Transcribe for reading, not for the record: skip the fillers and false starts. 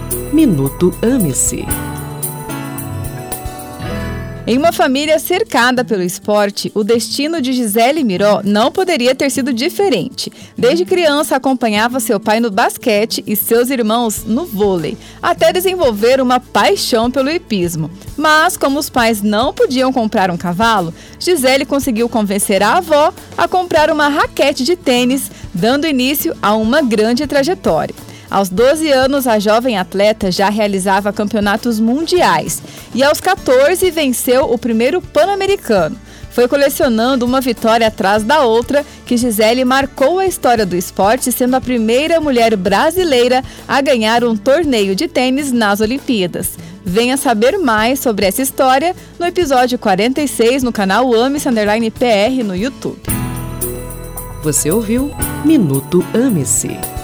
Minuto Ame-se. Em uma família cercada pelo esporte, o destino de Gisele Miró não poderia ter sido diferente. Desde criança acompanhava seu pai no basquete e seus irmãos no vôlei, até desenvolver uma paixão pelo hipismo. Mas, como os pais não podiam comprar um cavalo, Gisele conseguiu convencer a avó a comprar uma raquete de tênis, dando início a uma grande trajetória. Aos 12 anos, a jovem atleta já realizava campeonatos mundiais e aos 14 venceu o primeiro Pan-Americano. Foi colecionando uma vitória atrás da outra que Gisele marcou a história do esporte, sendo a primeira mulher brasileira a ganhar um torneio de tênis nas Olimpíadas. Venha saber mais sobre essa história no episódio 46 no canal Ame-se_PR no YouTube. Você ouviu Minuto Ame-se.